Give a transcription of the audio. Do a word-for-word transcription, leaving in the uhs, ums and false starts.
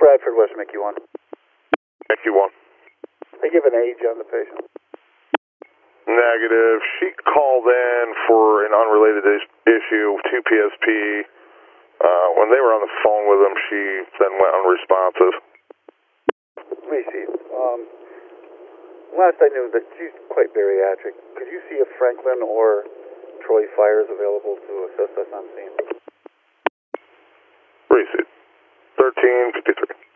Bradford, West Mickey one. Mickey one. They give an age on the patient. Negative. She called in for an unrelated is- issue, two P S P. Uh, when they were on the phone with him, she then went unresponsive. Let me see. Um, last I knew that she's quite bariatric. Could you see if Franklin or Troy Fire is available to assist us on scene? Receipt. thirteen fifty-three.